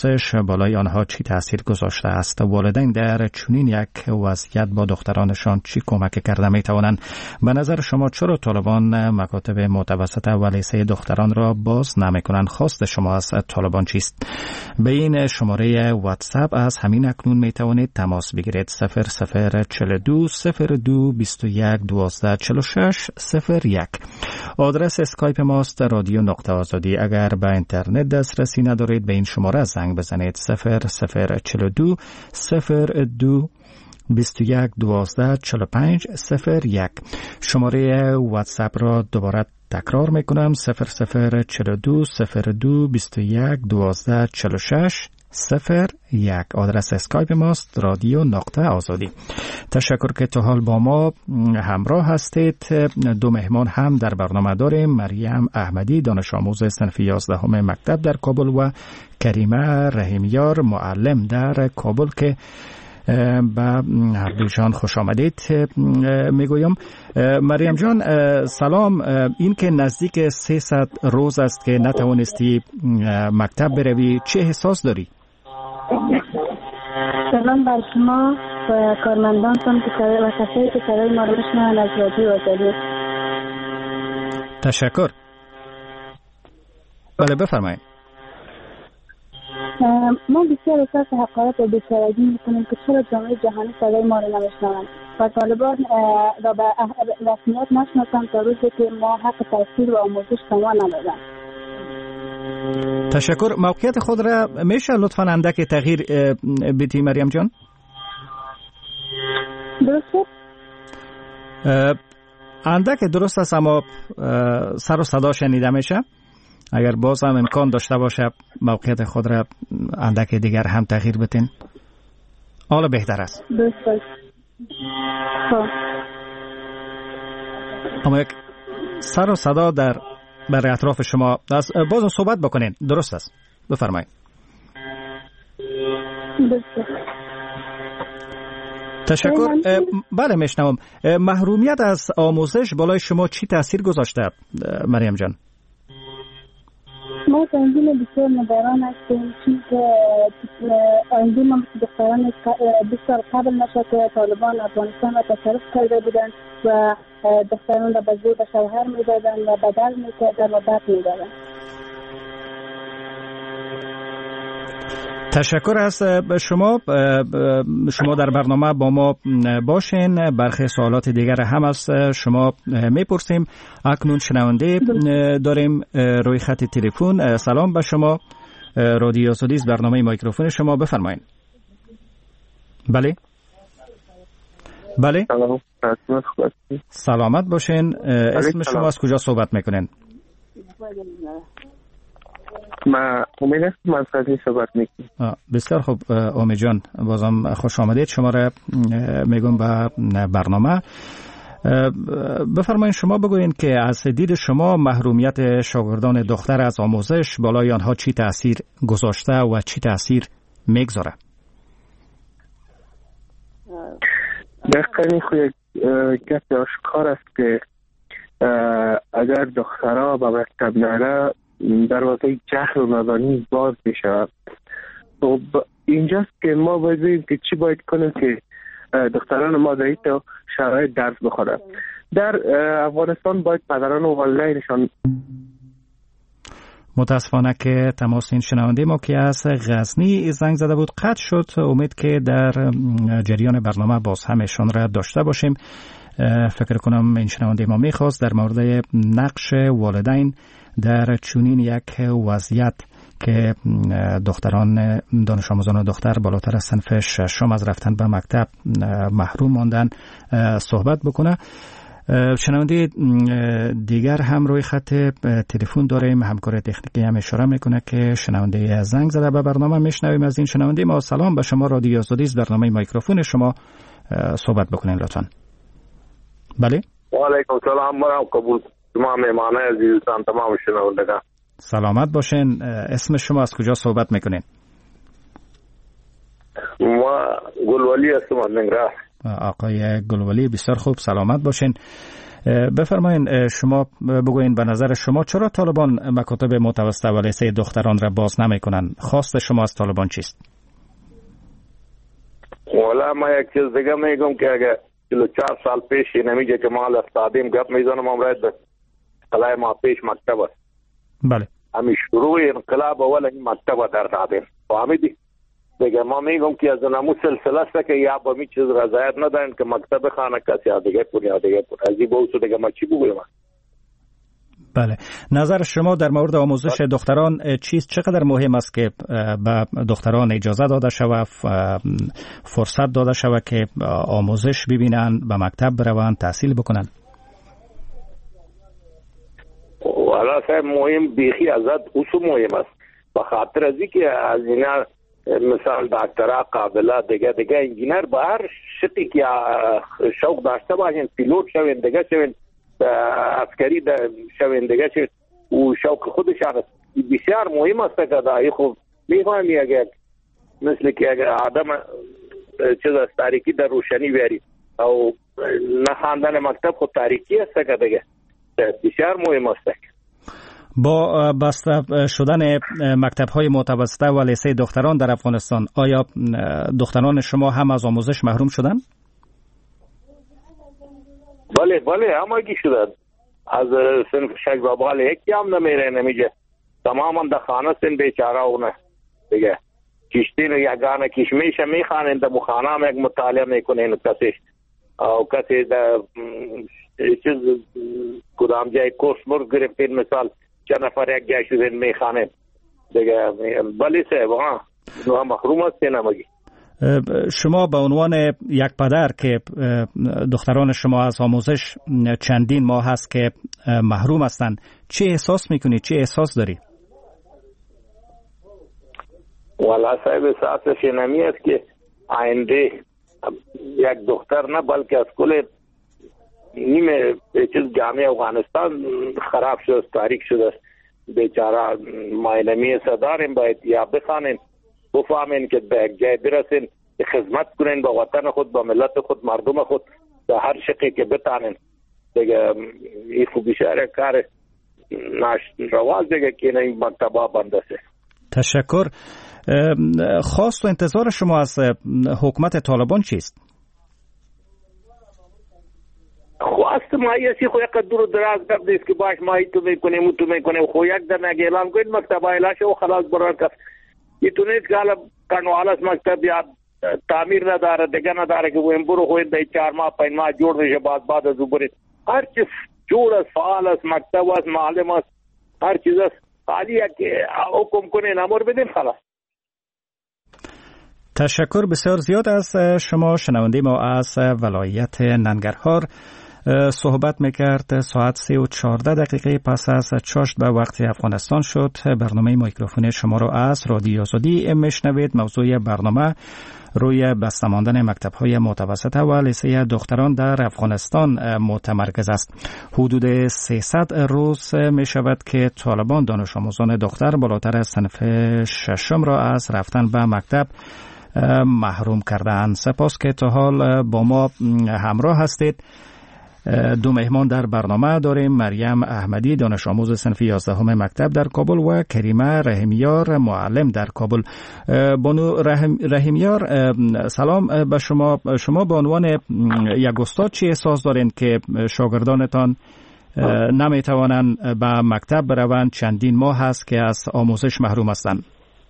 آموزش بالای آنها چی تأثیر گذاشته است؟ والدین در چنین یک وضعیت با دخترانشان چی کمک کرده می توانند؟ به نظر شما چرا طالبان مکاتب متوسطه و لیسه دختران را باز نمی کنند؟ خواست شما از طالبان چیست؟ به این شماره واتساپ از همین اکنون می توانید تماس بگیرید. 0042 02 21 12 46 01. آدرس اسکایپ ماست رادیو نقطه آزادی. اگر به اینترنت دسترسی ندارید به این شماره زنگ بزنید. 0042 02 21 12 45 01. شماره واتساپ را دوباره تکرار میکنم. 0042 02 21 12 46 01. آدرس اسکایپ ماست رادیو نقطه آزادی. تشکر که تا حال با ما همراه هستید. دو مهمان هم در برنامه داریم. مریم احمدی دانش آموز صنف 11 مکتب در کابل و کریمه رحیمیار معلم در کابل که با هر دوشان خوش آمدید میگویم. مریم جان سلام. این که نزدیک 300 روز است که نتوانستی مکتب بروی، چه احساس داری؟ سلام بر شما و کارمندانتان و کسایی که صدای ما رو میشنوند از رادیو آزادی. تشکر. بله بفرمایید. ما بسیار احساس حقارت و بی‌سوادی میکنیم که چرا جامعه جهانی صدای ما رو نمیشنوند و طالبان را به رسمیت نشناسند تا روزی که ما حق تحصیل و آموزش تمام ندادند. تشکر. موقعیت خود را میشه لطفاً اندک تغییر بدی مریم جان؟ درسته؟ اندک درست است اما سر و صدا شنیده میشه. اگر باز هم امکان داشته باشه موقعیت خود را اندک دیگر هم تغییر بدین حالا بهتر است. درسته. اما یک سر و صدا در برای اطراف شما باز صحبت بکنین. درست است. بفرمایید. تشکر. بله میشنوم. محرومیت از آموزش بالای شما چی تأثیر گذاشته مریم جان؟ ما تنظیم بسیار نگران هستیم چون که آینده ما مثل دختران بسیار قبل نشد که طالبان افغانستان را تصرف کرده بودند و دختران را به زور به شوهر میدادند و بدل میکردند و بد میدادند. تشکر از شما در برنامه با ما باشین. برخی سوالات دیگر هم از شما میپرسیم. اکنون شنونده داریم روی خط تلفن. سلام به شما. رادیو آزادی برنامه میکروفون شما، بفرمایید. بله بله سلامت باشین. اسم شما از کجا صحبت میکنین؟ ما امید هستم از غزنی صحبت میکنم. بسیار خوب امید جان، بازم خوش آمدید. شما را میگم به برنامه. بفرمایید شما بگویید که از دید شما محرومیت شاگردان دختر از آموزش بالای آنها چی تأثیر گذاشته و چی تأثیر میگذاره؟ دقیقاً خود گپ آشکار است که اگر دخترها به مکتب نره دروازه جهل و نادانی باز میشه. خب اینجاست که ما باید که چی باید کنیم که دختران ما در این شرایط درس بخورن. در افغانستان باید پدران و والدینشان. متاسفانه که تماس این شنونده ما که از غزنی زنگ زده بود قطع شد. امید که در جریان برنامه باز همشان را داشته باشیم. فکر کنم این شنونده ما میخواست در مورد نقش والدین در چنین یک وضعیت که دختران دانش آموزان دختر بالاتر از صنف ششم از رفتن به مکتب محروم ماندن صحبت بکنه. شنونده دیگر هم روی خط تلفن داریم. همکار تکنیکی هم اشاره میکنه که شنونده زنگ زده به برنامه. میشنویم از این شنونده. ما سلام به شما. رادیو آزادی برنامه میکروفون شما، صحبت بکنین لطفا. بله. و علیکم سلام. مرحبا. قبول شما مهمان عزیزتان تمام شنوندگان. سلامت باشین. اسم شما از کجا صحبت میکنین؟ ما گلولی هستم از ننگرهار. آقای گلولی، بسیار خوب. سلامت باشین. بفرمایید شما بگوین به نظر شما چرا طالبان مکاتب متوسطه و لیسه دختران را باز نمیکنن؟ خواست شما از طالبان چیست؟ والا ما یک چیز دیگه میگم که اگه 4 سال پیش نمیگه که ما استادیم گپ میزنم امروز به خلای ما پیش مکتب است. بله. همین شروع انقلاب اول این مکتب در دادیم. فهمیدی؟ دیگه ما میگم که از نمو سلسله است که یا با می چیز رضایت ندارن که مکتب خانه کسی دیگه کنه از این بوسو دیگه ما چی بگویم؟ بله. نظر شما در مورد آموزش دختران چیست؟ چقدر مهم است که به دختران اجازه داده شود، فرصت داده شود که آموزش ببینن، به مکتب بروند، تحصیل بکنن؟ والا صاحب مهم بیخی ازت اوسو مهم است. به خاطر از اینکه از اینا مثال دکترها قابله دیگه انجینر به هر شتی که شوق داشته باشین، پیلوت شوین دیگه شوین، عسکری شوین دیگه شوین و شوق خودشان است. بسیار مهم است که دایی خوب میفهمی اگر مثل که اگر آدم چیز از تاریکی در روشنی بیاری او نه خواندن مکتب خود تاریکی است که دیگه بسیار مهم است. با بسته شدن مکتب‌های متوسطه و لیسه دختران در افغانستان آیا دختران شما هم از آموزش محروم شدن؟ بله همگی شدن. از صنف شگرابال یکی هم نمیگه تماما در خانه سن بیچاره اونه دیگه کشتی رو یگانه کشمیش میخوانن در خانه هم یک مطالعه میکنن کسی او کسی در چیز کدام جای کورس مرگ گرفتین مثال چند نفر یک جای شدن میخوانن دیگه بلی صاحب ها محروم هستین همگی. شما به عنوان یک پدر که دختران شما از آموزش چندین ماه هست که محروم هستند چه احساس میکنی؟ چه احساس داری؟ والا صاحب احساسش نمی است که آینده یک دختر نه بلکه از کل نیمه چیز جامعه افغانستان خراب شد، تاریک شده بیچاره. ما نمی صداریم باید یا بخوانیم بفهمین که به یک جای برسین که خدمت کنین با وطن خود، با ملت خود، مردم خود به هر شقی که بتانین دیگه. این خوب بیشاره کار رواز دیگه که این مکتبا بنده سه. تشکر. خواست و انتظار شما از حکومت طالبان چیست؟ خواست ما یسی خو یک دور دراز گفت است که باش ما تو میکنیم خو یک در نگه اعلام کنید مکتب اعلان شو خلاص برار کف ایتونید که حالا کنوالس مکتب یا تعمیر نداره دیگه نداره که ویم برو خوید در 4 ماه 5 ماه جوڑ بشه بعد از او برید هر چیز جوڑ است، فعال است، مکتب است، معلم است، هر چیز است. خالی یک حکم کنین امر بدین خلاص. تشکر بسیار زیاد از شما. شنونده ما از ولایت ننگرهار صحبت میکرد. ساعت 3:14 پس از چاشت به وقت افغانستان شد. برنامه میکروفون شما را از رادیو آزادی میشنوید. موضوع برنامه روی بسته ماندن مکتب‌های متوسطه و لیسه دختران در افغانستان متمرکز است. حدود 300 روز می شود که طالبان دانش آموزان دختر بالاتر از صنف 6 را از رفتن به مکتب محروم کردند. سپاس که تا حال با ما همراه هستید. 2 مهمان در برنامه داریم. مریم احمدی دانش آموز صنف 11 مکتب در کابل و کریمه رحیمیار معلم در کابل. بانو رحیمیار سلام به شما. شما به عنوان یک استاد چی احساس دارین که شاگردانتان نمیتوانند به مکتب بروند؟ چندین ماه هست که از آموزش محروم هستند.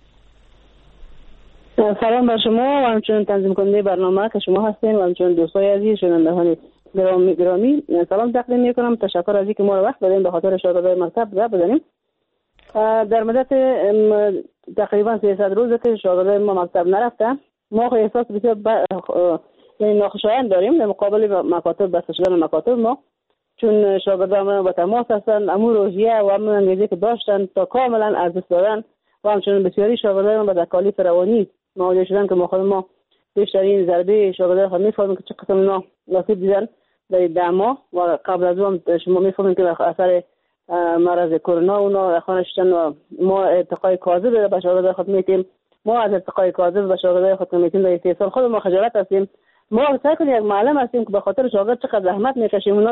سلام بر شما و همچنین تنظیم کننده برنامه که شما هستین و همچنین دوستای عزیز شنوندگان گرامی سلام تقدیم میکنم. تشکر از اینکه ما رو وقت دادین به خاطر شاگردای مکتب گپ بزنیم. در مدت تقریبا 300 روزه که شاگردای ما مکتب نرفتن، ما احساس بسیار یعنی ناخوشایند داریم در مقابل مکاتب، بسته شدن مکاتب ما، چون شاگردان ما با تماس هستن، امور روحیه و امور انگیزی که داشتن تا کاملا از دست دادن و همچنین بسیاری شاگردان ما به تکالیف روانی مواجه شدن که ما بیشترین ضربه شاگردان خود میفهمیم که چه قسم اینا نصیب دیدن در 10 ماه و قبل از اون شما میفهمید که اثر مرض کرونا اونا خانه شدن و ما ارتقای کاذب به شاگردان خود میتیم. ما از ارتقای کاذب به شاگردان خود میتیم در استیصال خود ما خجالت هستیم. ما سعی کنیم یک معلم هستیم که به خاطر شاگرد چقدر زحمت میکشیم، اونا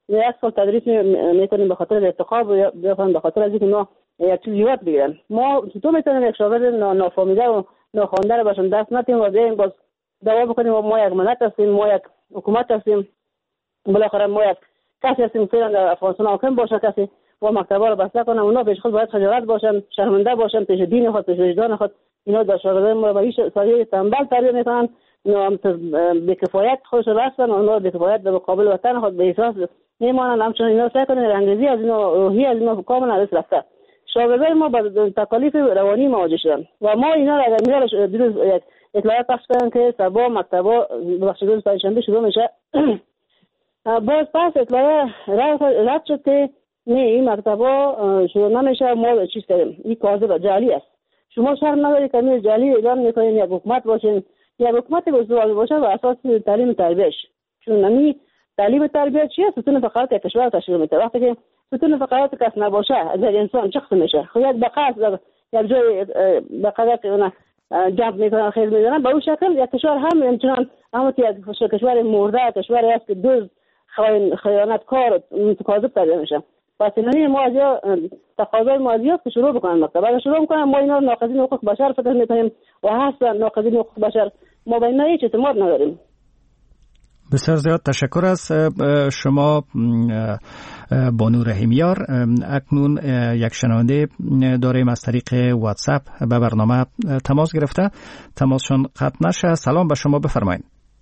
یک سال تدریس میکنیم به خاطر انتخاب یا به خاطر از اینکه اینا یک چیز یاد بگیرن. ما چطور میتونیم یک شاگرد نافهمیده و ناخوانده رو باشن دست ندیم و بیایم باز دعوا بکنیم و ما یک ملت هستیم، ما یک حکومت هستیم، بالاخره ما یک کسی هستیم فعلا در افغانستان حاکم باشه کسی و مکتبا رو بسته کنه. اونا پیش خود باید خجالت باشن، شرمنده باشن پیش دین خود، پیش وجدان خود. اینا در شاگردان ما به هیچ سریع تنبل تربیت میکنن، اینا به کفایت خودش رسن و اونا به کفایت به مقابل وطن خود به احساس میمانن. همچنین اینا سعی کنن انگیزی از اینا، روحی از اینا کاملا از رفته. شاگردان ما با تکالیف روانی مواجه شدن و ما اینا را اگر میذارش دیروز اطلاعات پخش کردن که سبا مکتبا بخشیدون پنجشنبه شروع میشه. باز پس اطلاع رد شد که نه این مکتبا شروع نمیشه، ما چیز کردیم این کاذب جعلی است. شما شرم نداری که این جعلی اعلام میکنین یک حکومت باشین، یک حکومت بزرگ باشه و اساس تعلیم تربیت. چون نمی تعلیم تربیت چیه؟ ستون فقرات کشور تشکیل میده. وقتی که ستون فقرات کس نباشه اگر انسان شخص میشه خود بقاس یک جای بقا که اون جمع میکنن خیلی میدونن به اون شکل یک کشور هم همچنان یک کشور مرده، کشوری است که دوز خیانتکار متکاذب تربیت میشه. پس اینانی ما از تقاضای مالیات که شروع بکنن مکتب اگر شروع میکنن ما اینا ناقضین حقوق بشر فکر میکنیم و هستن ناقضین حقوق بشر، ما به اینا هیچ اعتماد نداریم. بسیار زیاد تشکر از شما بانو رحیمیار. اکنون یک شنونده داریم از طریق واتساپ به برنامه تماس گرفته. تماسشون قطع نشه. سلام به شما، بفرمایید.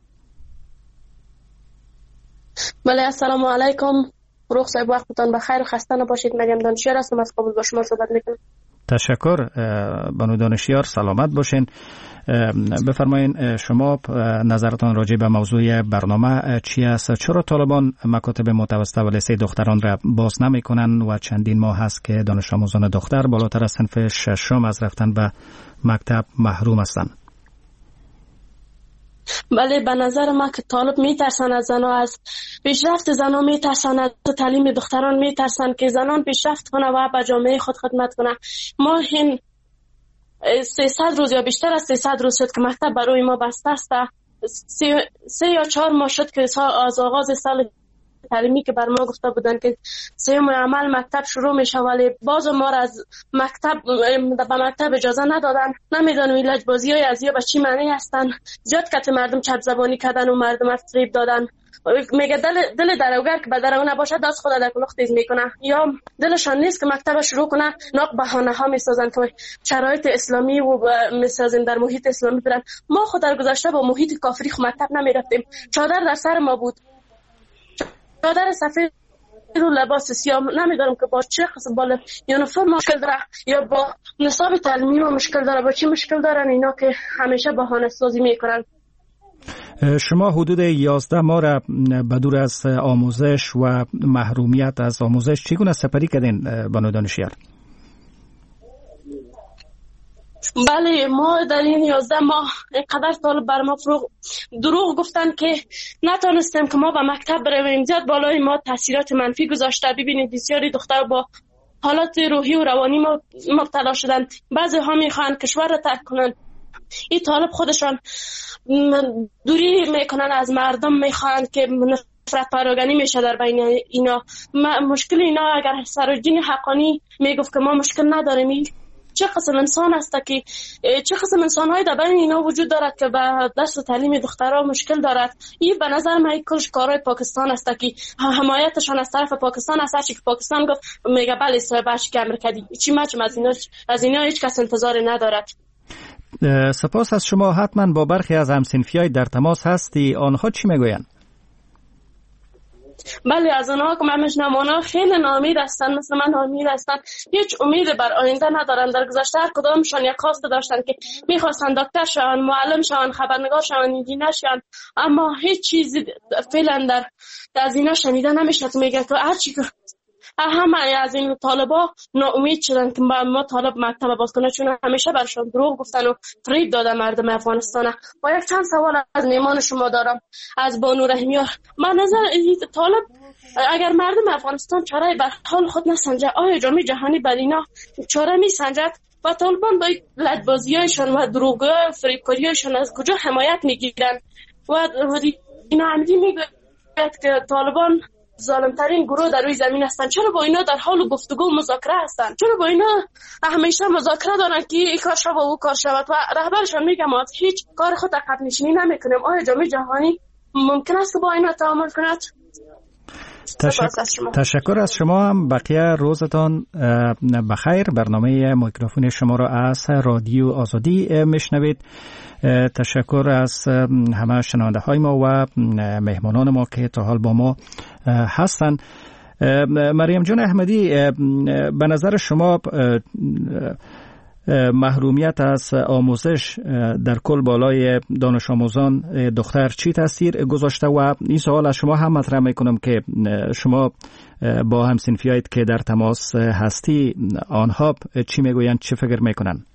بله السلام علیکم. روح صاحب وقتتان بخیر و خسته نباشید. مریم دانشیار هستم از کابل با شما صحبت میکنم. تشکر بانو دانشیار، سلامت باشین. بفرمایید شما نظرتان راجع به موضوع برنامه چی است؟ چرا طالبان مکاتب متوسطه و لیسه دختران را باز نمیکنن و چندین ماه هست که دانش آموزان دختر بالاتر از صنف ششم از رفتن به مکتب محروم هستند؟ بله به نظر ما که طالب میترسن از زنها، از پیشرفت زنها میترسن، از تعلیم دختران میترسن که زنان پیشرفت کنه و به جامعه خود خدمت کنه. ما این 300 روز یا بیشتر از 300 روز شد که مکتب برای ما بسته است. 3 یا 4 ماه شد که از آغاز سال تعلیمی که بر ما گفته بودن که 3 عمل مکتب شروع میشه ولی باز ما را از مکتب به مکتب اجازه ندادن. نمیدونم این لجبازی‌های از یا به چی معنی هستن. زیاد کت مردم چپ زبانی کردن و مردم فریب دادن. میگه دل دروگر که به در نباشه دست خود در کلوخ تیز میکنه، یا دلشان نیست که مکتب شروع کنه ناق بهانه ها میسازن که شرایط اسلامی و میسازن در محیط اسلامی برن. ما خود در گذشته با محیط کافری خو مکتب نمیرفتیم، چادر در سر ما بود، چادر سفید رو لباس سیاه. نمیدونم که با چه قسم بالا یونیفرم مشکل داره یا با نصاب تعلیمی ما مشکل داره، با چی مشکل دارن اینا که همیشه بهانه سازی میکنن. شما حدود 11 ماه را بدور از آموزش و محرومیت از آموزش چگونه سپری کردین بانو دانشیار؟ بله ما در این 11 ماه اینقدر طالب بر ما دروغ گفتن که نتونستیم که ما به مکتب برویم. زیاد بالای ما تاثیرات منفی گذاشته. ببینید بسیاری دختر با حالات روحی و روانی مبتلا شدن. بعضی ها میخوان کشور را ترک کنن. این طالب خودشان دوری میکنن از مردم، میخوان که نفرت پراگانی میشه در بین اینا. مشکل اینا اگر سراجین حقانی میگفت که ما مشکل نداریم، چه قسم انسان است که چه قسم انسان‌های در بین اینا وجود دارد که به درس و تعلیم دخترها مشکل دارد. این به نظر من کلش کارهای پاکستان است که حمایتشان از طرف پاکستان است. هرچی که پاکستان گفت میگه بله اسرائیل باشه که امریکا چی مچم از اینا هیچ کس انتظار ندارد. سپاس از شما. حتما با برخی از همسنفیای در تماس هستی، آنها چی میگویند؟ بله از اونها که من میشنم اونها خیلی ناامید هستن، مثل من ناامید هستن، هیچ امید بر آینده ندارن. در گذشته هر کدامشان یک خواست داشتن که میخواستن دکتر شون، معلم شون، خبرنگار شون، انجینر شون، اما هیچ چیزی فعلا از اینا شنیده نمیشه. میگه که هرچی که همه از این طالبا ناامید شدن که ما طالب مکتب باز کنه، چون همیشه برشان دروغ گفتن و فریب دادن مردم افغانستان. و یک چند سوال از میمان شما دارم از بانو رحیمیار. من نظر طالب اگر مردم افغانستان چاره بر حال خود نسنجه، آیا جامعه جهانی بر اینا چاره میسنجد؟ و طالبان با لجبازیایشان و دروغ و فریبکاریایشان از کجا حمایت میگیرن؟ و اینا عمدی میگوید که طالبان ظالمترین گروه در روی زمین هستن. چرا با اینا در حال گفتگو مذاکره هستن؟ چرا با اینا همیشه مذاکره دارن که این کار شود و اون کار شود و رهبرشان میگه ما هیچ کار خود عقب نشینی نمیکنیم. آیا جامعه جهانی ممکن است که با اینا تعامل کند؟ تشکر از شما. هم بقیه روزتان بخیر. برنامه میکروفون شما را از رادیو آزادی میشنوید. تشکر از همه شنونده های ما و مهمانان ما که تا حال با ما هستند. مریم جان احمدی، به نظر شما محرومیت از آموزش در کل بالای دانش آموزان دختر چی تاثیر گذاشته؟ و این سوال از شما هم مطرح میکنم که شما با همسنفیایت که در تماس هستی آنها چی میگویند، چی فکر میکنن؟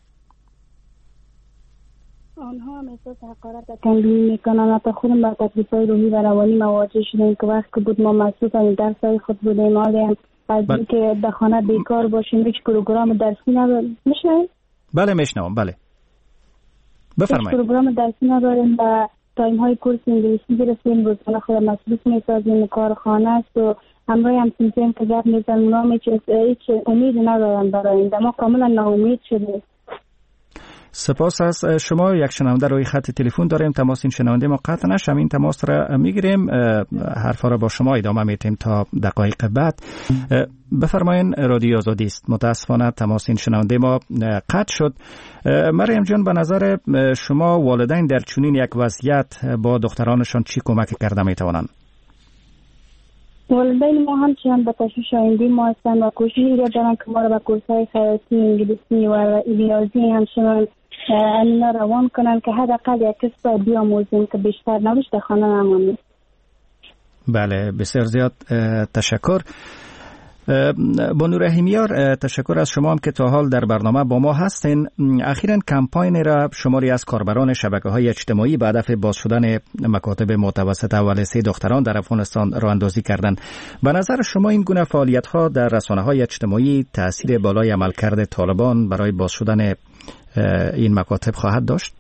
آنها هم احساس حقارت و تنبیه میکنن. حتی خودم با تکلیف‌های روحی و روانی مواجه شدیم که وقتی بود ما مصروف از درس‌های خود بودیم، حالی هم از اینکه در خانه بیکار باشیم، هیچ پروگرام درسی نداریم. میشنوید؟ بله میشنوم. بله بفرمایید. هیچ پروگرام درسی نداریم و تایم‌های کورس انگلیسی گرفتیم، روزانه خود مصروف می‌سازیم، کار خانه است و همراه هم سیستم که گپ میزنیم، اونا هیچ امید ندارن برای این. ما کاملا ناامید شدیم. سپاس از شما. یک شنونده روی خط تلفن داریم. تماس این شنونده ما قطع نشه، این تماس را میگیریم، حرفا را با شما ادامه میتیم تا دقایق بعد. بفرمایین، رادیو آزادی است. متاسفانه تماس این شنونده ما قطع شد. مریم جان، به نظر شما والدین در چنین یک وضعیت با دخترانشان چی کمک کرده میتوانند؟ والدین ما همچنان به تشویش آینده ما هستند و کوشش دارن که ما را به کورس‌های خیاطی، انگلیسی و ریاضی همچنان اینا روان کنن که حداقل یک کسب بیاموزیم که بیشتر نباشه در خانه نمانیم. بله، بسیار زیاد تشکر. بانو رحیمیار، تشکر از شما هم که تا حال در برنامه با ما هستین. اخیراً کمپاین را شماری از کاربران شبکه‌های اجتماعی به هدف باز شدن مکاتب متوسطه و لیسه دختران در افغانستان راه اندازی کردند. به نظر شما این گونه فعالیت‌ها در رسانه‌های اجتماعی تأثیر بالای عملکرد طالبان برای باز شدن این مکاتب خواهد داشت؟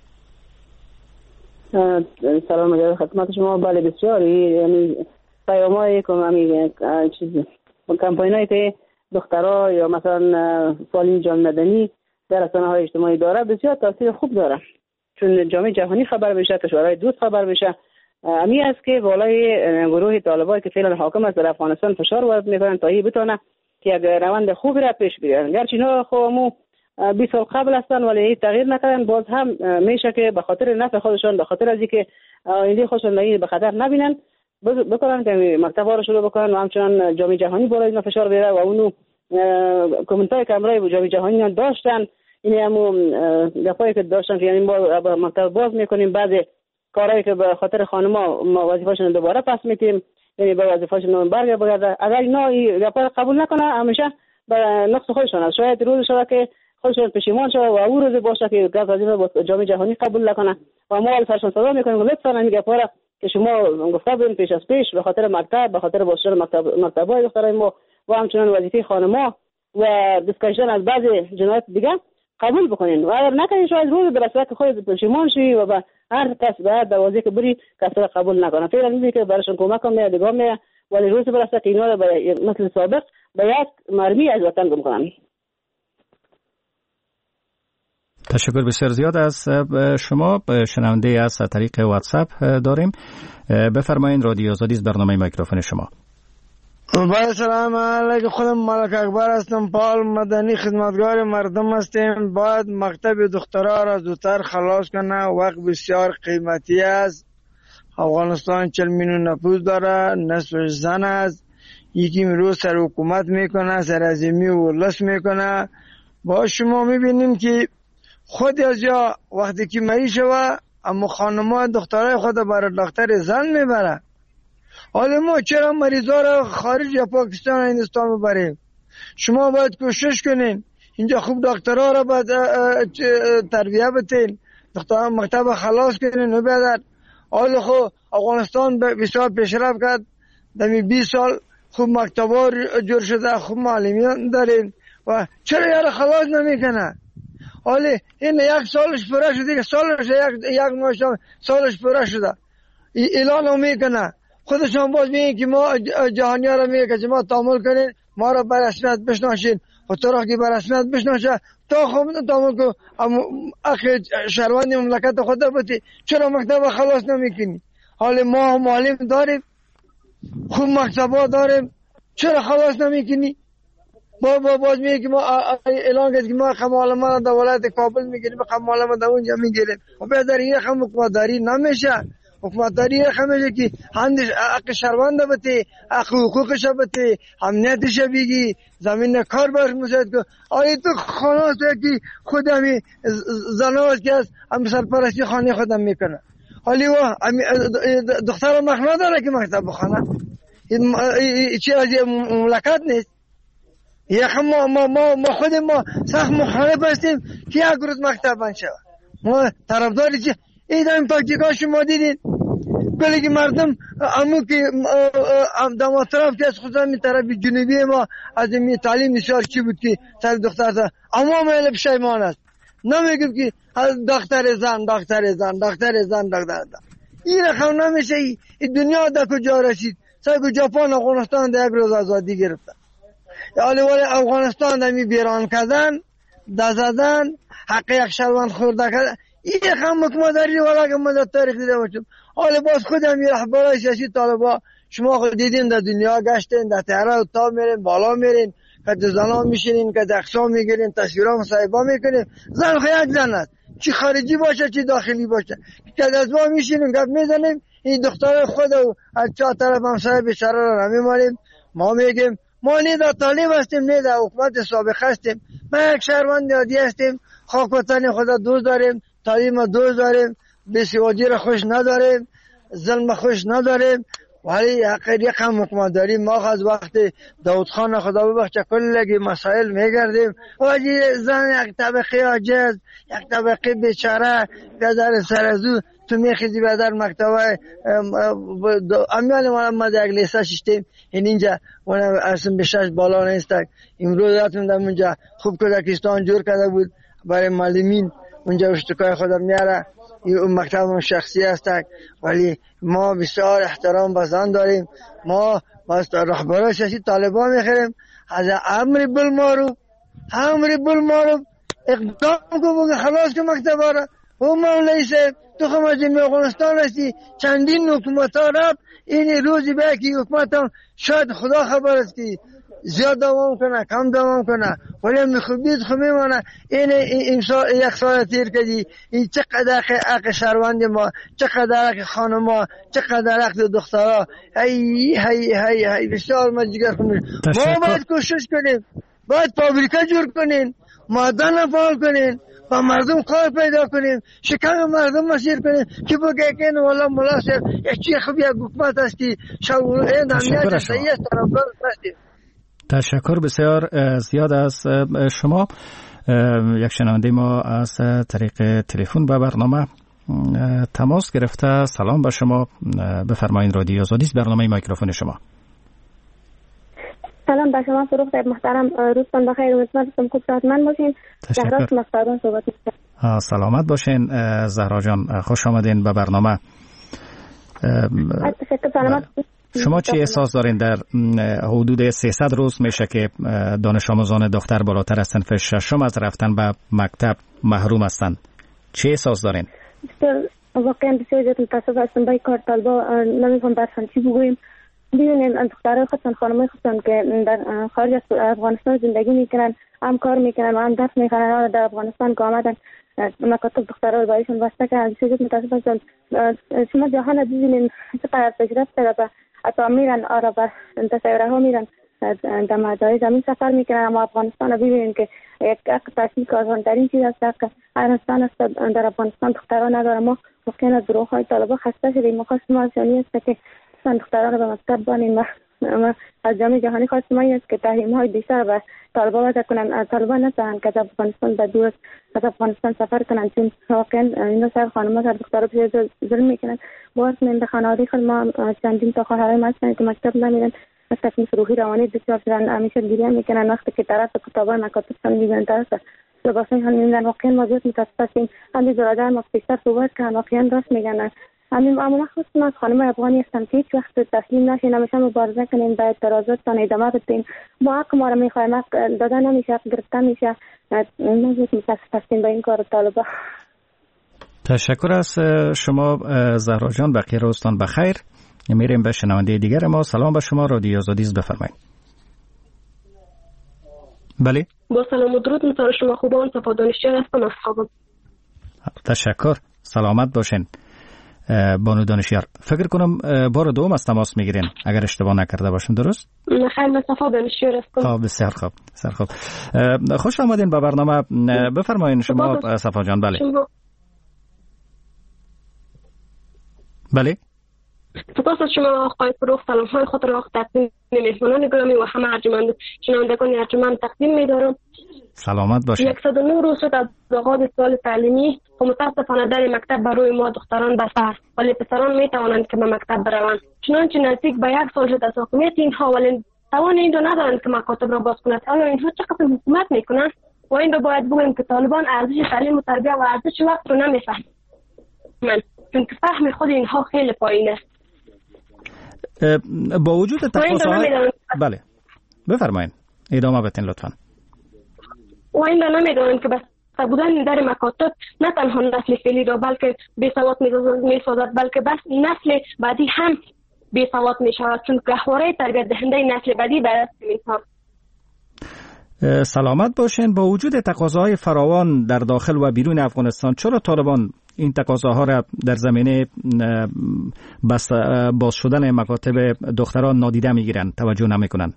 سلام خدمت شما. بله بسیاری، یعنی پیامایی که همین چیزی کمپاینایی که دخترها یا مثلا فعالین جامعه مدنی در رسانه‌های اجتماعی داره بسیار تاثیر خوب داره، چون جامعه جهانی خبر بشه، کشورهای دوست خبر بشه. امی است که بالای گروه طالبانی که فعلا حاکم است در افغانستان فشار وارد میکنن تا این بتونه که یک روند خوبی را پیش ببرن. گرچه اینا خودمو 20 سال قبل هستن ولی تغییر نکردن، باز هم میشه که به خاطر نفع خودشان، به خاطر از اینکه آینده خودشان به خطر نبینن بکنن که مکتب‌ها رو شروع بکنن و همچنان جامعه جهانی بالای اینا فشار بیاره و اونو کامنتای کامرای جامعه جهانی داشتن. این همو گپایی که داشتن که یعنی ما مکتب باز میکنیم، بعد کارهایی که به خاطر خانم‌ها وظیفه‌شون دوباره پس میتیم، یعنی به وظیفه‌شون برگرده. اگر اینا این گپا قبول نکنه همیشه به نقص خودشون است. شاید روز شده که خودشون پشیمان شده و اون روز باشه که گپ از این جامعه جهانی قبول نکنه و ما الفرشون صدا میکنیم لطفاً این گپا را که شما گفته بودین پیش از پیش به خاطر مکتب، به خاطر بازشدن مکتب‌های دخترای ما و همچنان وظیفه خانم‌ها و دیسکشن از بعضی جنایات دیگه قبول بکنین و اگر نکنین شاید روز برسه که خودت پشیمان شی و به هر کس به هر دروازه که بری کس را قبول نکنه. فعلا میگه که براشون کمک کنه دیگه میاد ولی روز برسه که اینا را به مثل سابق به یک مرمی از وطن گم کنن. تشکر بسیار زیاد از شما. شنونده از طریق واتساپ داریم. بفرمایید، رادیو آزادی است، برنامه میکروفون شما. با سلام علیکم، خودم ملک اکبر هستم، فعال مدنی خدمتگار مردم هستیم. باید مکتب دخترها را زودتر خلاص کنه، وقت بسیار قیمتی است. افغانستان 40 میلیون نفوس داره، نصفش زن است. یکی روز سر حکومت میکنه، سرازیمی و لس میکنه. با شما میبینیم که خود از یا وقتی که مری شوه اما خانم‌ها دخترای خود برای دختر زن میبره. حالا ما چرا مریضا را خارج یا پاکستان و هندوستان ببریم؟ شما باید کوشش کنین اینجا خوب دکترها را باید تربیه بتین، دکترها مکتب خلاص کنین و بیادر. حالا خب افغانستان بسیار پیشرفت کرد، دمی 20 سال خوب مکتب‌ها جور شده، خوب معلمان دارین و چرا یارا خلاص نمیکنه؟ حالا این یک سالش پوره شده، سالش یک ماه سالش پوره شده، اعلان میکنه خودشان باز میگن که ما جهانی ها را میگه که ما تعامل کنین، ما را بر رسمیت بشناسین. و تو را که بر رسمیت بشناسه تا خود تعامل کن، اخی شهروند مملکت خود بودی، چرا مکتب خلاص نمیکنی؟ حال ما معلم داریم، خوب مکتبا داریم، چرا خلاص نمیکنی؟ باز میگه که ما اعلان کرد که ما خمالما را در ولایت کابل میگیریم، خمالما در اونجا میگیریم. و بعد در این خم حکومتداری نمیشه. حکومتداری خمیشه که هندش حق شهروند بته، حق حقوقش بته، امنیتش بگی، زمین کار باش مساعد کن. آیا تو خلاص که خود همی زناز که از هم سرپرستی خانه خودم میکنه. حالی و دختر مخ نداره که مکتب بخونه. چی از مملکت نیست. ما خود ما سخت مخالف هستیم که یک روز مکتب بند شود. ما طرفداری چی؟ این تاکتیکا شما دیدین؟ بله که مردم امو که دما طرف که از خودم می طرف جنوبی ما از این تعلیم بسیار چی بود که سر دختر تا اما میل پشیمان است. نمیگم که دختر زن این رقم نمیشه. این دنیا در کجا رسید؟ سر که ژاپن افغانستان در یک روز آزادی گرفتن. ولی افغانستان در می بیران کردن، دزدن، حق یک شهروند خورده کردن. این هم حکومتداری والا که ما در تاریخ دیده باشیم. حالا باز خودم یه رهبرای سیاسی طالبا شما خود دیدین در دنیا گشتین، در تهران تا میرین، بالا میرین، که زنا میشینین، که اقسام میگیرین، تصویرها مصاحبه میکنین. زن خو یک زن است، چی خارجی باشه چی داخلی باشه، که از ما میشینیم گپ میزنیم. این دختر خود از چه طرف همسایه بیچاره را نمیمانیم. ما میگیم ما نه در طالب هستیم نه در حکومت سابق هستیم. ما یک شهروند عادی هستیم. خاک وطن خدا دوست داریم، تعلیم دوست داریم، بیسوادی را خوش نداریم، ظلم خوش نداریم. ولی حقیقی هم حکومتداری ما از وقت داود خان خدا ببخشه کلگی مسائل میگردیم. واجی زن یک طبقه عاجز، یک طبقه بیچاره در سرزو تو میخیزی به در مکتبه امیال محمد یک لیسه ششتیم اینجا ونه ارسم به 6 بالا نیستک. امروز راتم در اونجا خوب کودکستان جور کرده بود برای معلمین، اونجا اشتکای خودم میاره. این مکتب شخصی هستک ولی ما بسیار احترام به زن داریم. ما باز رهبرای سیاسی طالبان میخریم از امر بالمعروف اقدام کو خلاص که مکتب را و مولوی صاحب تو خم جمهوری افغانستان هستی چندین حکومت ها رفت. این روزی به که حکومت هم شاید خدا خبر است که زیاد دوام کنه کم دوام کنه ولی میخوبید میمانه. این یک سال تیر کردی این چقدر حق شهروند ما، چقدر حق خانم ما، چقدر حق دخترها. هی بسیار ما جگر کنیم. ما باید کوشش کنیم، باید فابریکه جور کنیم، معدن فعال کنیم، با مردم کار پیدا کنیم، شکم مردم مسیر کنیم که بگه که والا مولا صاحب یک چی خوب یک حکومت هستی شاور این امنیت صحیح است طرفدار هستیم. تشکر بسیار زیاد از شما. یک شنونده ما از طریق تلفن به برنامه تماس گرفته. سلام به شما، بفرمایید. رادیو آزادی است، برنامه میکروفون شما. سلام به شما فروخ صاحب محترم، روزتان بخیر. امیدوارم خوب صحتمند باشین. زهرا مستعدان صحبت می‌کنم. سلامت باشین زهرا جان، خوش آمدین به برنامه. تشکر. سلامت. شما چی احساس دارین در حدود 300 روز میشه که دانش آموزان دختر بالاتر از صنف ششم از رفتن به مکتب محروم هستند؟ چی احساس دارین؟ واقعا بسیار زیاد متاسف هستم با کار طالبا. نمی‌فهم برسان چی بگویم. ببینید دخترای خودتان، خانمای خودتان که در خارج از افغانستان زندگی میکنن، هم کار میکنن و هم درس میخونن، در افغانستان که آمدن مکاتب دخترها رو برایشون واسطه کردن. بسیار زیاد متاسف هستم. شما جهان ببینید چقدر پیشرفت کرده. حتی میرن بر تصویره ها میرن در مدارای زمین سفر میکنن، اما افغانستان رو ببینید که یک تحصیل که آسان‌ترین چیز است. که هر انسان است در افغانستان دخترها نداره. ما واقعا از دروغ های طالبا خسته شدیم. ما خواستیم آسانی است که دختران رو به مکتب بانیم و از جامعه جهانی خواستیم است که تحریم های بیشتر به طالبا وضع کنن. طالبا نتوانند که از افغانستان به دور از افغانستان سفر کنن، چون واقعا اینا سر خانم‌ها سر دخترها بسیار ظلم میکنن. باز من به خانواده خود ما چندین تا خواهرای ما هستن که مکتب نمیرن، از تکلیف روحی روانی بسیار شدن، همیشه گریه میکنن وقتی که طرف کتابای مکاتبشان میبینن، طرف لباسای هم میبینن. واقعا ما زیاد متاسف هستیم. همین برادر ما بیشتر صحبت کردن، واقعا راست میگن. همین معمولا خصوصا از خانم افغانی هستم که هیچ وقت تسلیم نشین، همیشه مبارزه کنیم، باید اعتراضاتتان ادامه بدیم. ما حق ما رو میخوایم، حق دادن نمیشه، حق گرفتن میشه. نمیشه تسلیم به این کار طالبا. تشکر از شما زهرا جان، بقیه روزتان بخیر. میریم به شنونده دیگر ما. سلام به شما، رادیو آزادی است، بفرمایید. بله با سلام و درود مثل شما خوبان، صفا دانشجو هستم از خوابم. تشکر، سلامت باشین بانو دانشیار. فکر کنم بار دوم از تماس میگیرین اگر اشتباه نکرده باشم، درست؟ خیر، من صفا دانشجو هستم. بسیار خوب، بسیار خوب. خوش آمدین به برنامه. بفرمایین شما صفا جان. بله بله. سپاس از شما آقای فروخ. سلام های خود را تقدیم مهمانان گرامی و همه ارجمند شنوندگان ارجمند تقدیم می‌دارم. سلامت باشید. 109 روز شد از آغاز سال تعلیمی و متاسفانه در مکتب برای ما دختران بسته است، ولی پسران می‌توانند که به مکتب بروند. چنانچه نزدیک به 1 سال شد از حکومت اینها، ولی توان این رو ندارند که مکاتب را باز کنند. آیا اینها چه قسم حکومت می‌کنند؟ و این رو باید بگویم که طالبان ارزش تعلیم و تربیت و ارزش وقت رو نمی‌فهمند، چون که فهم خود اینها خیلی پایین است. با وجود تقاضاهای بله بفرمایید، ادامه بدین لطفاً. و این را نمی‌دانند که بس بودن در مکاتب نه تنها نسل فعلی را بلکه بی‌سواد می‌سازد، بلکه بس نسل بعدی هم بی‌سواد می‌شود، چون گهواره تربیت دهنده نسل بعدی به دست می‌آید. سلامت باشین. با وجود تقاضاهای فراوان در داخل و بیرون افغانستان، چرا طالبان این تقاضاها را در زمینه باز شدن مکاتب دختران نادیده میگیرند، توجه نمیکنند؟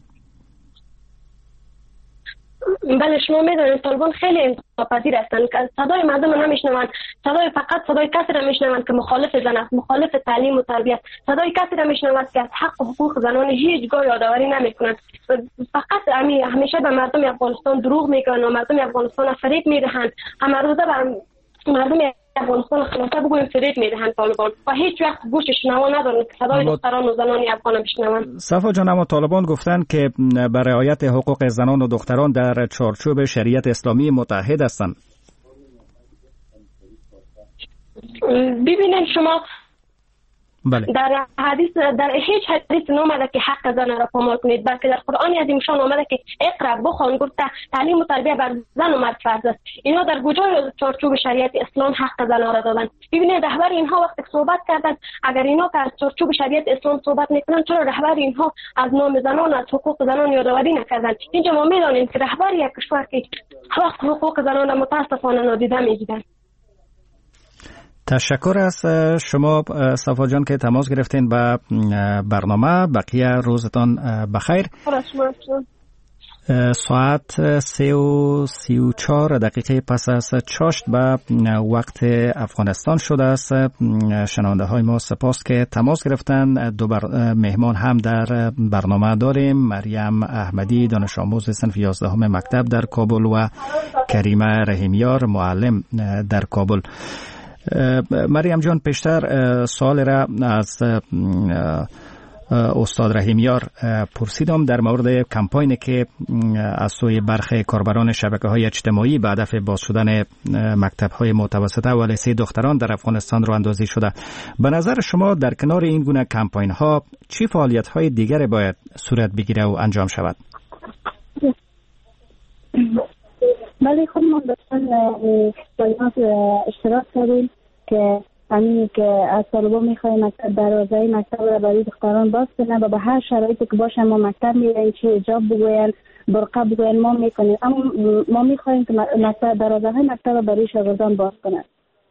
بله، شما میدونید طالبان خیلی انتقادپذیر هستند که صدای مردم را نمیشنوند، فقط صدای کسی را میشنوند که مخالف زن است، مخالف تعلیم و تربیت، صدای کسی را میشنوند که از حق و حقوق زنان هیچگاه یادآوری نمیکنند. فقط همیشه به مردم افغانستان دروغ میگن و مردم افغانستان فریب میدهند. همه روزه بر مردم افغانستان خلاصه بگویم فریب میدهند طالبان و هیچ وقت گوش شنوا ندارند که صدای دختران و زنان افغان بشنوند. صفا جان، اما طالبان گفتند که بر رعایت حقوق زنان و دختران در چارچوب شریعت اسلامی متحد هستند. ببینید شما، بله. در هیچ حدیث نامده که حق زن را پامال کنید، بلکه در قرآن عظیم شان آمده که اقرا بخوان، گفته تعلیم و تربیت بر زن و مرد فرض است. اینا در کجای چارچوب شریعت اسلام حق زن را دادن؟ ببینید رهبر اینها وقتی صحبت کردن، اگر اینا که از چارچوب شریعت اسلام صحبت میکنن، چرا رهبر اینها از نام زنان، از حقوق زنان یادآوری نکردن؟ اینجا ما میدانیم که رهبر یک کشور که حقوق زنان را متاسفانه نادیده میگیرن. تشکر از شما صفا جان که تماس گرفتین به برنامه. بقیه روزتان بخیر. ساعت 3:34 دقیقه پس از چاشت به وقت افغانستان شده است. شنونده های ما سپاس که تماس گرفتن. دو مهمان هم در برنامه داریم. مریم احمدی، دانش آموز صنف 11 مکتب در کابل و کریمه رحیمیار، معلم در کابل. مریم جان، پیشتر سوال را از استاد رحیمیار پرسیدم در مورد کمپاینی که از سوی برخی کاربران شبکه‌های اجتماعی به هدف باز شدن مکتب‌های متوسطه و لیسه دختران در افغانستان راه اندازی شده. به نظر شما در کنار این گونه کمپاین‌ها چه فعالیت‌های دیگری باید صورت بگیره و انجام شود؟ بله، خود ما داشتن اشتراک کردیم که همین که از طالبان میخوایم مکتب دروازه مکتب را برای دختران باز کنه و به هر شرایطی که باشه ما مکتب میریم، چی حجاب بگوین، برقه بگوین، ما میکنیم. اما ما میخوایم که مکتب دروازه مکتب را برای شاگردان باز کنه.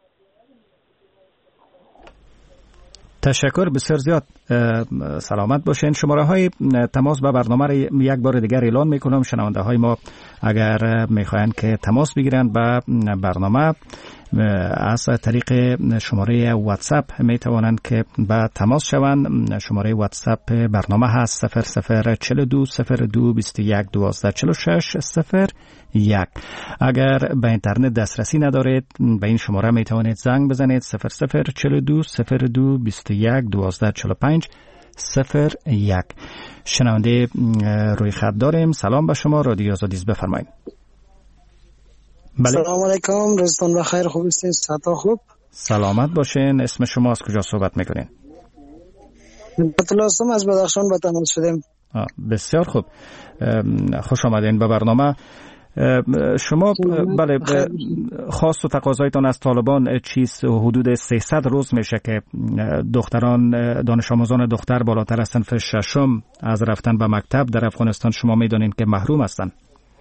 تشکر بسیار زیاد. سلامت باشین. شماره های تماس به برنامه را یک بار دیگر اعلان میکنم. شنونده های ما اگر میخواین که تماس بگیرن به برنامه از طریق شماره واتساپ میتوانند که به تماس شوند. شماره واتساپ برنامه هست 0042 02 21 12 46 01. اگر به اینترنت دسترسی ندارید به این شماره میتوانید زنگ بزنید 0042 02 21 12 45 01. شنونده روی خط داریم. سلام به شما، رادیو آزادی بفرمایید. بله. سلام علیکم، روزتون بخیر، خوب هستین؟ صحت خوب؟ سلامت باشین. اسم شما از کجا صحبت میکنین؟ مطلاسم از بدخشان به تماس شدیم. بسیار خوب، خوش آمدین به برنامه. شما بله خواست و تقاضایتان از طالبان چیست؟ حدود 300 روز میشه که دختران دانش آموزان دختر بالاتر از صنف ششم از رفتن به مکتب در افغانستان شما میدونین که محروم هستند.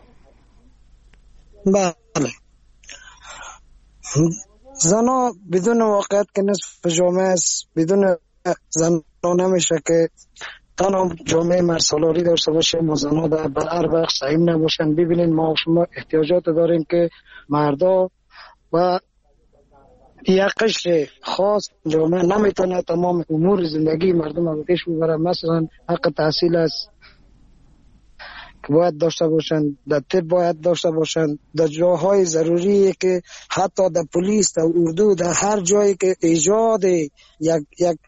بله، زنا بدون واقعیت که نصف جامعه است. بدون زنا نمیشه که تنها جامعه مرسالاری داشته باشه، ما زنا در هر وقت سعیم نباشن. ببینین ما شما احتیاجات داریم که مردا و یک قشر خاص جامعه نمیتونه تمام امور زندگی مردم رو پیش ببره. مثلا حق تحصیل است که باید داشته باشن، در طب باید داشته باشن، در جاهای ضروریه که حتی در پلیس، در اردو، در هر جایی که ایجاد یک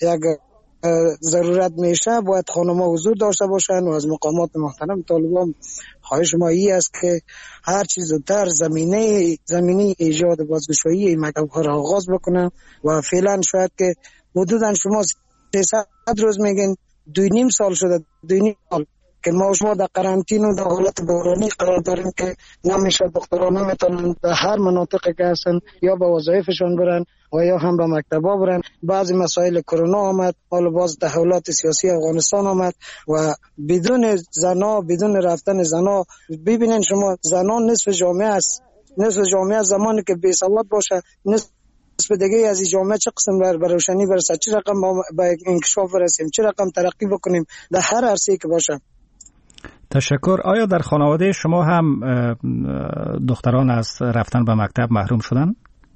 ضرورت میشه باید خانم‌ها حضور داشته باشن. و از مقامات محترم طالبان خواهش ما این است که هر چیز زودتر زمینه ایجاد بازگشایی مکتب‌ها را آغاز بکنن. و فعلا شاید که حدوداً شما 300 روز میگین، 2.5 سال شده، 2.5 سال که ما شما در قرنطینه و در حالت بحرانی قرار داریم که نمیشه دختران نمیتونن در هر مناطقی که هستن یا به وظایفشون برن و یا هم به مکتبا برن. بعضی مسائل کرونا آمد، حالا باز تحولات سیاسی افغانستان آمد و بدون زنا، بدون رفتن زنا، ببینین شما زنا نصف جامعه است. نصف جامعه زمانی که بی سواد باشه، نصف دیگه از این جامعه چه قسم به روشنی برسه، چه رقم به انکشاف برسیم، چه رقم ترقی بکنیم در هر عرصه‌ای که باشه. تشکر. آیا در خانواده شما هم دختران از رفتن به مکتب محروم شدن؟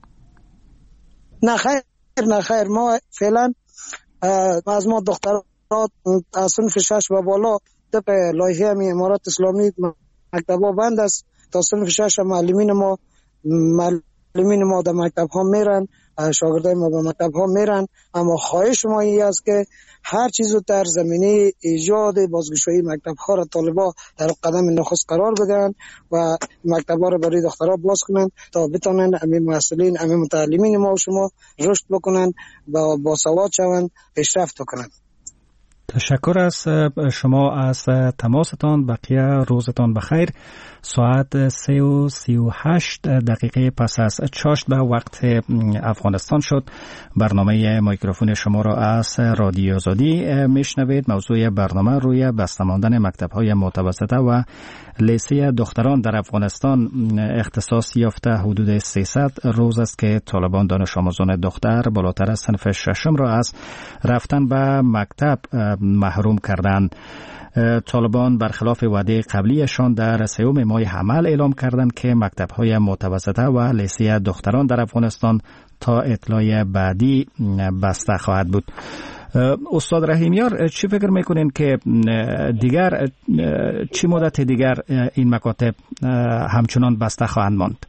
نه خیر، ما فعلا از ما دخترات از صنف 6 و بالا طبق لایحه امارات اسلامی مکتب‌ها بند است. تا صنف 6 معلمین ما در مکتب ها میرن، شاگردای ما به مکتب ها میرن. اما خواهش ما این است که هر چیزو در زمینه ایجاد بازگشایی مکتب ها را طالبا در قدم نخست قرار بدن و مکتب ها را برای دخترها باز کنن تا بتونن همین مسئولین، همین متعلمین ما و شما رشد بکنن و باسواد شون، پیشرفت کنن. تشکر از شما از تماستان. بقیه روزتان بخیر. ساعت 3:38 پس از چاشت به وقت افغانستان شد. برنامه میکروفون شما را از رادیو آزادی میشنوید. موضوع برنامه روی بسته ماندن مکتب‌های متوسطه و لیسه دختران در افغانستان اختصاص یافته. حدود 300 روز است که طالبان دانش آموزان دختر بالاتر از صنف ششم را از رفتن به مکتب محروم کردند. طالبان برخلاف وعده قبلیشان در 3 ماه حمل اعلام کردند که مکتب‌های متوسطه و لیسه دختران در افغانستان تا اطلاع بعدی بسته خواهد بود. استاد رحیمیار، چی فکر میکنین که دیگر چی مدت دیگر این مکاتب همچنان بسته خواهند ماند؟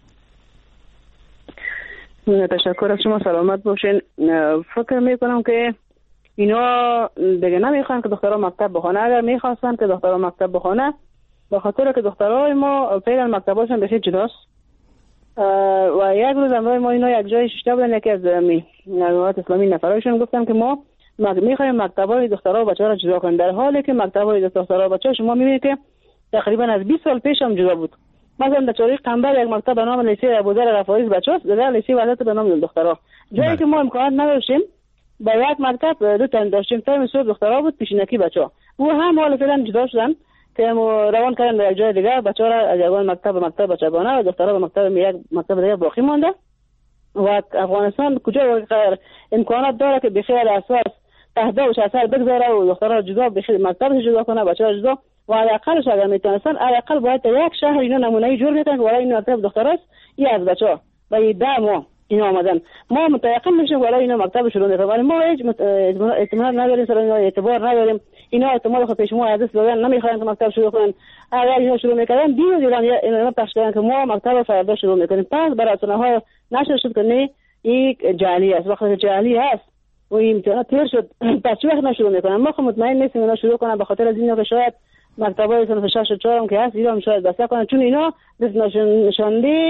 تشکر از شما، سلامت باشین. فکر میکنم که اینا دیگه نمیخوان که دخترها مکتب بخونه. اگر میخواستن که دخترها مکتب بخونه، به خاطر که دخترهای ما فعلا مکتباشون بسیار جداست و یک روز امروز ما اینا یک جای شیشته بودن، یکی از امارات اسلامی نفرایشون گفتن که ما میخوایم مکتبای دخترها و بچه‌ها را جدا کنیم، در حالی که مکتبای دخترها و بچه‌ها شما میبینید که تقریبا از 20 سال پیش هم جدا بود. مثلا در چاری قنبر یک مکتب به نام لیسه ابوذر رفایز بچه‌هاست، در لیسه وحدت به نام دخترها. جایی که ما امکانات نداشتیم با یک مکتب دو تن داشتیم، تایم صبح دخترها بود، پیشینکی بچه‌ها. و هم حالا فعلا جدا شدن که روان کردن به یک جای دیگه، بچه‌ها را از یک مکتب به مکتب بچگانه و دخترها به مکتب دیگه باقی مانده. و افغانستان کجا امکانات داره که بخیر اساس 18 سال بگذاره و دخترها جدا بخیر مکتبش جدا کنه، بچه‌ها جدا. و علاقلش اگر میتونستن علاقل باید یک شهر اینا نمونه‌ای جور میکنن که برای این مکتب دختراست این از بچه‌ها و این 10 ماه اینا آمدن. ما متيقن میشیم برای اینا مکتب شروع میکنیم، ولی ما هیچ اطمینان نداریم، سر اینا اعتبار نداریم. اینا اعتماد خود پیش ما از دادن، نمیخوان که مکتب شروع کنن. اگر اینا شروع میکردن دیو دیدن اینا پخش کردن که ما مکتب فردا شروع میکنیم. پس برای ها نشر شد که نه این جعلی است. وقتی جعلی هست و این امتحانات تیر شد، پس چه وقت نشروع میکنن؟ ما خود مطمئن نیستیم اینا شروع کنن، به خاطر از اینا که شاید مکتبای صنف 6 و 4 هم که هست اینا هم شاید بسته کنن، چون اینا نشانده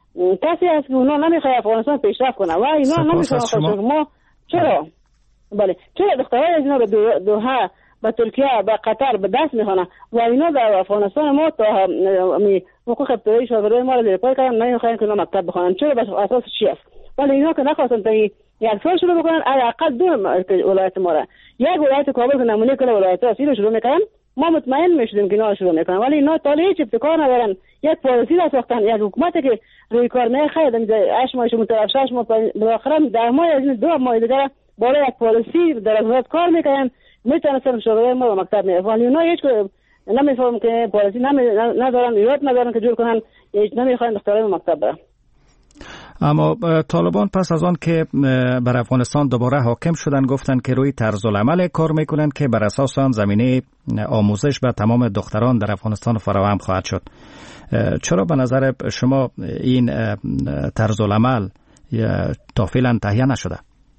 کسی هست که اونا نمیخواد افغانستان پیشرفت کنه و اینا نمیخواد ما چرا بله چرا دخترای از اینا به دوحه به ترکیه به قطر به دست میخوانه و اینا در افغانستان ما تا حقوق ابتدایی شاگردای ما رو زیر پای کردن نمیخواین که اونا مکتب بخوانن چرا بس اساس چی است ولی اینا که نخواستن تا یک سال شروع بکنن حداقل دو ولایت ما را یک ولایت کابل که نمونه کل ولایت ها رو شروع میکنن ما مطمئن میشدیم که اینا شروع میکنن ولی اینا تا هیچ ابتکار ندارن یک پالیسی را ساختن یک حکومتی که روی کار میخواد 8 ماهش متوقف 6 ماه بالاخره 10 ماه از این 2 ماه دیگه بالا یک پالیسی در وزارت کار میکنن میتونستن شاگردای ما به مکتب میرن ولی اینا هیچ نمیفهمم که پالیسی ندارن یاد ندارن که جور کنن نمیخوان دخترای به مکتب برن. اما طالبان پس از آن که بر افغانستان دوباره حاکم شدن گفتند که روی طرز العمل کار میکنند که بر اساس آن زمینه آموزش به تمام دختران در افغانستان فراهم خواهد شد. چرا به نظر شما این طرز العمل تا فعلا تهیه نشده؟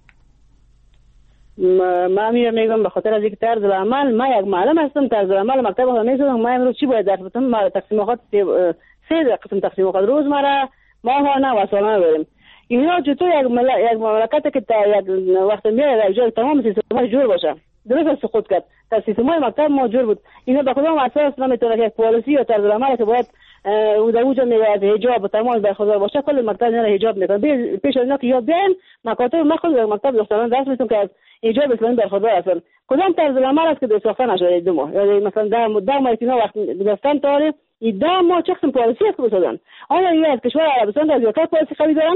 ما میگم به خاطر از اینکه طرز العمل ما یک معلم هستم طرز العمل مکتب خود میذارم ما امروز چی باید درس بدم ما تقسیمات 3 قسم تقسیمات روزمره ماهانه و سالانه بریم اینا چطور یک مملکت که یک وقت میاد در جای تمام سیستم جور باشه درست سقوط کرد تا سیستم مکتب ما جور بود اینا به کدام اساس نمیتونه که پالیسی یا طرز العمل که باید در وجود میاد حجاب تمام برخوردار باشه کل مکتب اینا حجاب میکنه پیش از اینا که یاد بیان مکاتب ما خود در مکتب دختران درس میتون که از حجاب اسلامی برخوردار هستن کدام طرز العمل است که به ساخته نشده 2 ماه یعنی مثلا 10 ماه اینا وقت گذاشتن تا این 10 ماه چه قسم پالیسی است که بسازن آیا این از کشور عربستان از یکات پالیسی خریدن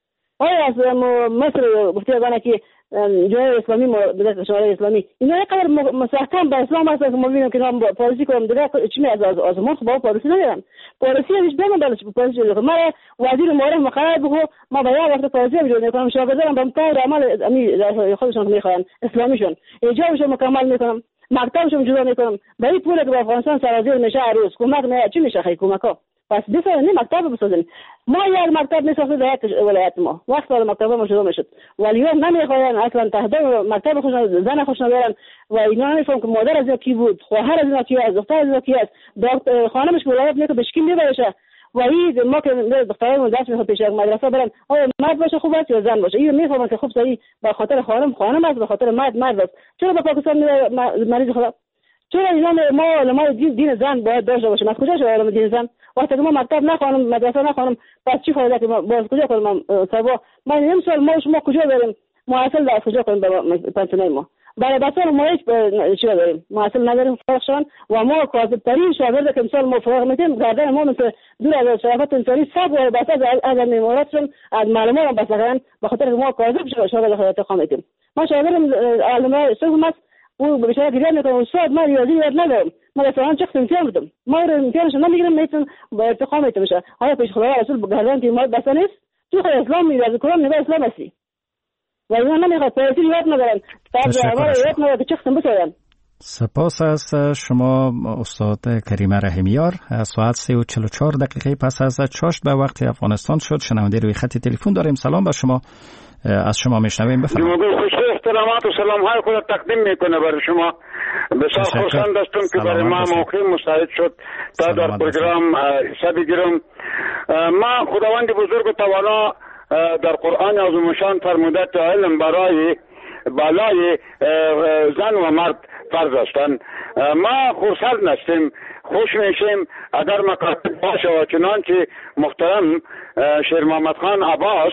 آیا از مصر گفته ازانه که جمهوری اسلامی بدست شورای اسلامی اینا یکقدر مستحکم به اسلام هست که ما ببینیم که اینا پالیسی کنم دیگه چی می از ما با پالیسی ندارن پالیسی هیچ بگم بلش پالیسی جوړ ما وزیر معارف مقرر بگو ما باید وقت پالیسی جوړ میکنم شاگردان به مطابق عمل امی خودشون میخوان اسلامیشون ایجابشون مکمل میکنم مکتبشون جدا میکنم برای پول که به افغانستان سرازیر میشه عروض کمک نه چی میشه خیلی کمکا پس بسازن مکتب بسازن ما یک مکتب میسازیم در یک ولایت ما وقت سال مکتب ما شروع میشد ولی نمیخواین اصلا تهدید مکتب خودشون زن خودشون ندارن و اینا نمیفهمن که مادر از کی بود خواهر از کی است دختر از کی است خانمش ولایت میگه بشکیم میبرشه و این ما که دختران دست میخواد پیش از مدرسه برن آیا مرد باشه خوب است یا زن باشه این میفهمن که خوب صحیح به خاطر خانم است به خاطر مرد است چرا به پاکستان مریض خدا چرا اینا ما دین زن باید داشته باشه از کجا شده دین زن وقتی ما مکتب نخوانم مدرسه نخوانم پس چی فایده که ما باز کجا کنم سبا ما نمیسال ما کجا بریم معاصل در کجا کنیم به پنسیون ما برای بسیار ما هیچ چی داریم معاصل نداریم فرق شدن و ما کاذب‌ترین شاگرد که مثال ما فرق میتیم گردن ما مثل دور از شرافت انسانی سب و بس از میماراتشون از معلومات هم بس کردن به خاطر که ما کاذب شاگرد خودت خوامیتیم ما شاگرد علمای صرف هست او به بیشتر گریه میکنم استاد من ریاضی یاد ندارم من اصلا چه امتحان بدم ما امتحانش نمیگیرم میتونم با ارتقا میتونم میشه آیا پیش خدا رسول گردن که ما بس نیست تو خود اسلام میراز کلام نگاه اسلام هستی و اینا نمیخواد پالیسی یاد ندارن طرز عمل یاد ندارن که چه قسم بسازن. سپاس از شما استاد کریمه رحیمیار. ساعت 3:44 پس از چاشت به وقت افغانستان شد. شنونده روی خط تلفن داریم. سلام به شما. از شما میشنویم. بفرمایید. احترامات و سلام های خود تقدیم میکنه برای شما. بسیار خوشحال هستم که برای ما موقع مساعد شد تا در پروگرام حصه بگیرم. ما خداوند بزرگ و توانا در قرآن عظیم فرموده که علم برای بالای زن و مرد فرض هستند. ما خرسند هستیم خوش میشیم اگر مکاتب باشه و چنانچه محترم شیر محمد خان عباس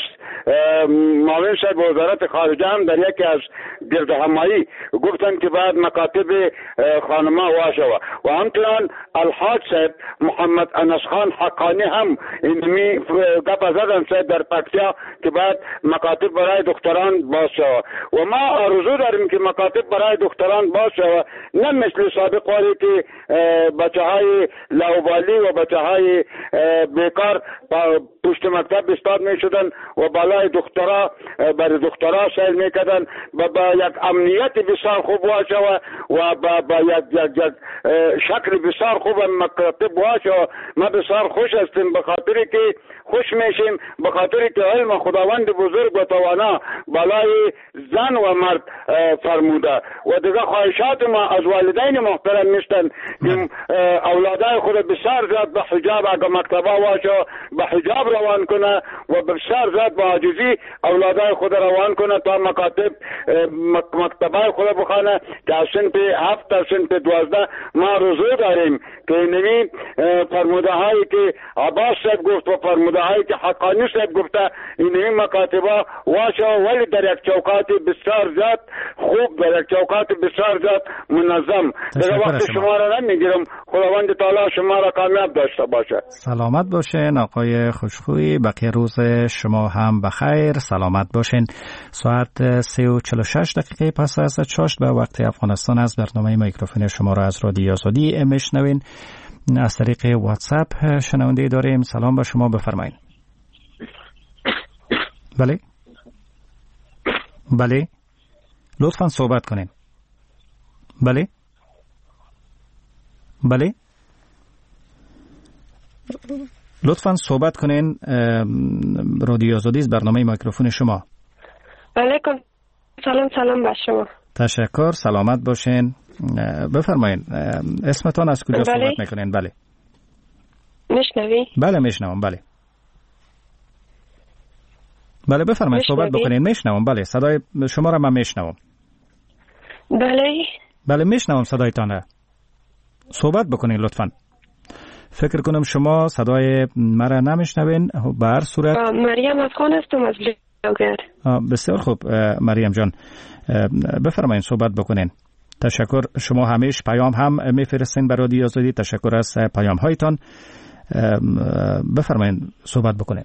معاون صاحب وزارت خارجه هم در یکی از گردهمایی گفتن که بعد مکاتب خانما واشه و همچنان الحاج صاحب محمد انس خان حقانی هم اینمی گپ زدن صاحب در پکتیا که بعد مکاتب برای دختران باشه و ما آرزو داریم که مکاتب برای دختران باشه و نه مثل سابق ولی که بچه های لاوبالی و بچه های بیکار پشت مکتب استاد می شدن و بالای دخترها برای دخترها سیل می کردن و با یک امنیت بسیار خوب باشه و با یک شکل بسیار خوب مکتب باشه. ما بسیار خوش هستیم به خاطری که خوش میشیم به خاطری که علم خداوند بزرگ و توانا بالای زن و مرد فرموده و دیگه خواهشات ما از والدین محترم میشتن که اولادای خود بسیار زیاد به حجاب اگر مکتبا باشه به حجاب روان کنه و بسیار زیاد با عاجزی اولادای خود روان کنه تا مکاتب مکتبای خود بخونه که از صنف 7 تا صنف 12 ما روزه داریم که نمی فرموده هایی که عباس صاحب گفت و فرموده هایی که حقانی صاحب گفته این مکاتبا واشه ولی در یک چوکات بسیار زیاد خوب در یک چوکات بسیار زیاد منظم. در وقت شما را نمیگیرم. خداوند تعالی شما را کامیاب داشته باشه. سلامت باشین آقای خوشخویی. بقیه روز شما هم بخیر. سلامت باشین. ساعت 3:46 دقیقه پس از چاشت به وقت افغانستان از برنامه میکروفون شما را از رادیو آزادی میشنوین. از طریق واتساپ شنونده داریم. سلام به شما، بفرمایید. بله بله لطفاً صحبت کنین. بله بله لطفاً صحبت کنین. رادیو آزادی برنامه میکروفون شما. بله سلام به شما. تشکر. سلامت باشین. بفرمایید اسمتان از کجا صحبت میکنین؟ بله میشنوی؟ بله میشنوم. بله بله بفرمایید صحبت بکنین. میشنوم. بله صدای شما را من میشنوم. بله میشنوم صدایتان را. صحبت بکنین لطفاً. فکر کنم شما صدای مرا نمیشنوین. به هر صورت مریم افغان هستم از بلاگر. بسیار خوب مریم جان، بفرمایید صحبت بکنین. تشکر. شما همیشه پیام هم میفرستین برای رادیو آزادی. تشکر از پیام هایتان. بفرمایید صحبت بکنین.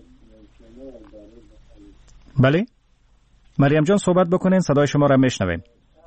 بله مریم جان صحبت بکنین. صدای شما را میشنویم.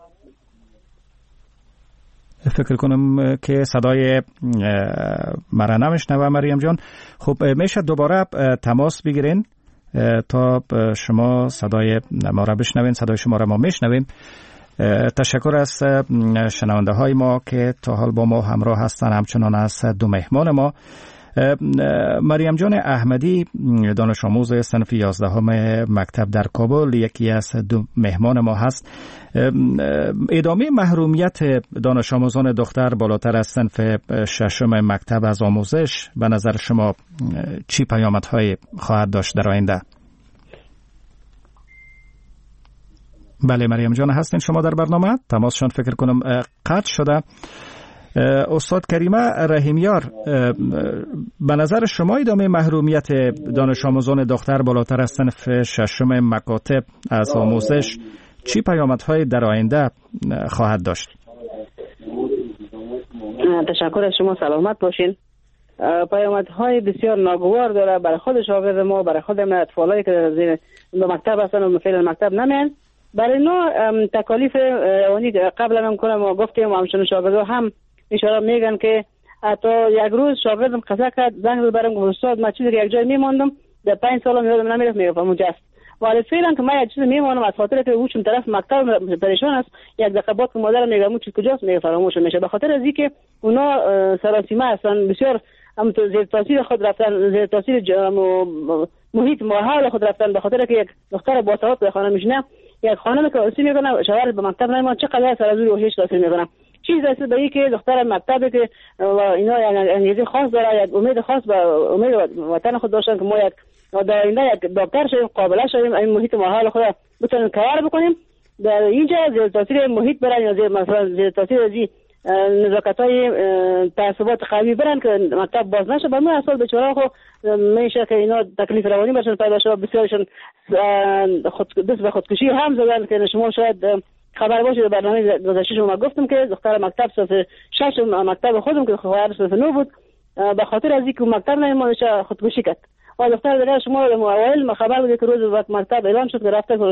فکر کنم که صدای مرا نمیشنوه مریم جان. خب میشه دوباره تماس بگیرین تا شما صدای ما را بشنوین. صدای شما را ما میشنویم. تشکر از شنونده های ما که تا حال با ما همراه هستن، همچنان از دو مهمان ما. مریم جان احمدی دانش آموز صنف 11 مکتب در کابل یکی از دو مهمان ما هست. ادامه محرومیت دانش آموزان دختر بالاتر از صنف 6 مکتب از آموزش به نظر شما چی پیامدهای خواهد داشت در آینده؟ بله مریم جان هستین شما در برنامه؟ تماسشان فکر کنم قطع شده. استاد کریمه رحیمیار، به نظر شما ادامه محرومیت دانش آموزان دختر بالاتر از صنف 6 مکاتب از آموزش چی پیامدهای در آینده خواهد داشت؟ تشکر از شما. سلامت باشین. پیامدهای بسیار ناگوار داره برای خود شاگرد ما، برای خود اطفالایی که زیر مکتب هستن و فعلا مکتب نمیان. برای نوع تکالیف روانی قبلا هم کنم و گفتیم و همچنان شاگردا هم اشاره میگن که حتی یک روز شاگردم قصه کرد، زنگ برام گفت استاد من چیزی یک جای میموندم در 5 سالم یادم نمیرفت. میگفتم مجاست ولی فعلا که من یک چیز میمونم از خاطر که او چون طرف مکتب پریشان است، یک دقیقه بعد که مادرم میگم اون چیز کجاست میگه فراموش میشه. به خاطر از اینکه اونا سراسیمه هستن، بسیار هم تو زیر تاثیر خود رفتن، زیر تاثیر محیط ماحول خود رفتن. به خاطر که یک دختر با سواد به خانه میشنه، یک خانم که اصلی میکنه شوهر به مکتب نمیاد، چقدر سر از روی وحش تاثیر میکنه. چیز است به این که دختر مکتبی که اینا یک انگیزه خاص داره، یک امید خاص به امید وطن خود داشتن که ما یک در آینده یک دکتر شویم، قابله شویم، این محیط ماحول خود بتونیم کار بکنیم. در اینجا زیر تاثیر محیط برن یا زیر مثلا زیر تاثیر از نزاکت‌های تعصبات قوی برن که مکتب باز نشه، به من اصلا بیچاره خو میشه که اینا تکلیف روانی برشون پیدا شده. بسیارشون دست به خودکشی هم زدن که شما شاید خبر باشه. در برنامه گذشته شما گفتم که دختر مکتب صف 6 مکتب خودم که خواهر صف 9 بود، به خاطر از اینکه مکتب نمیشه خودکشی کرد. و دختر دیگه شما اوایل خبر بود که روز وقت مکتب اعلام شد که رفته